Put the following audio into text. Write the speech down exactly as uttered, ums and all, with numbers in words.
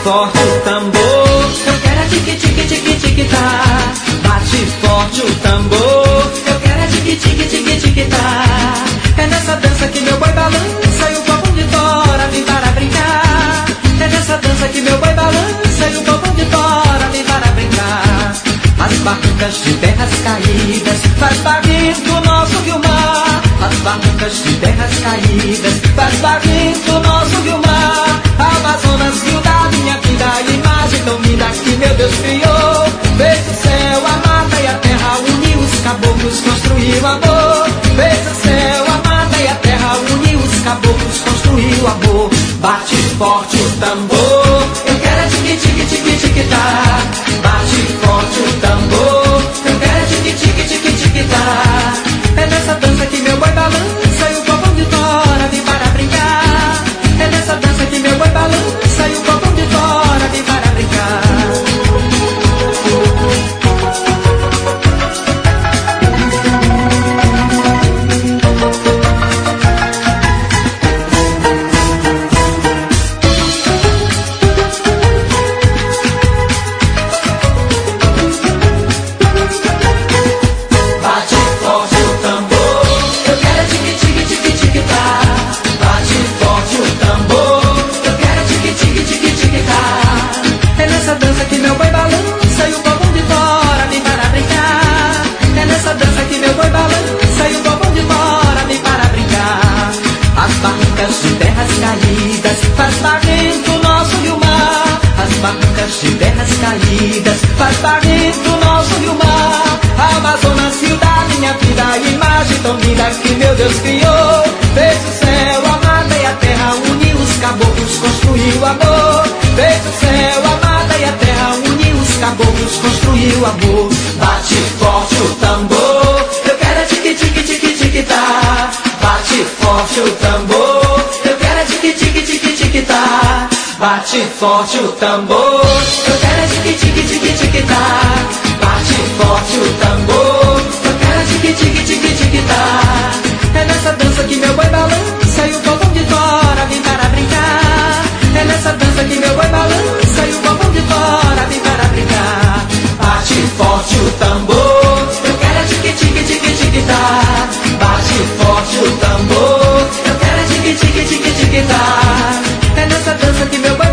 forte o tambor, eu quero é tique tique tique tique tá. Bate forte o tambor, eu quero é tique tique tique tique tá. É nessa dança que meu boi balança e o povo de fora vem para brincar. É nessa dança que meu boi balança e o povo de fora vem para brincar. As barrancas de terras caídas faz barril do nosso rio-mar. As barrancas de terras caídas faz barril do nosso rio-mar. Amazonas, rio da minha vida, a imagem tão linda que meu Deus criou. Fez o céu, a mata e a terra, uniu os caboclos, construiu amor. Fez o céu, a mata e a terra, uniu os caboclos, construiu amor. Bate forte o tambor, eu quero é tique tique tique tique tá. Bate forte o tambor, eu quero é tique tique tique tique tá. É nessa dança que meu boi balança e o povo de fora vem para brincar. É nessa dança que meu boi balança e o povo de fora vem para brincar. De terras caídas faz barril do nosso rio-mar. Amazonas, rio da minha vida, a imagem tão linda que meu Deus criou. Fez o céu, a mata e a terra, uniu os caboclos, construiu amor. Fez o céu, a mata e a terra, uniu os caboclos, construiu amor. Bate forte o tambor, eu quero é tique tique tique tique tá. Bate forte o tambor, eu quero é tique tique tique tique tá. Bate forte o tambor, eu quero é tique tique tique tique tá. Bate forte o tambor, eu quero é tique tique tique tique tá. É nessa dança que meu boi balança e o povo de fora vem para brincar. É nessa dança que meu boi balança e o povo de fora vem para brincar. Bate forte o tambor, eu quero é tique tique tique tique tá. Bate forte o tambor, eu quero é tique tique tique tique tá. É nessa dança que meu boi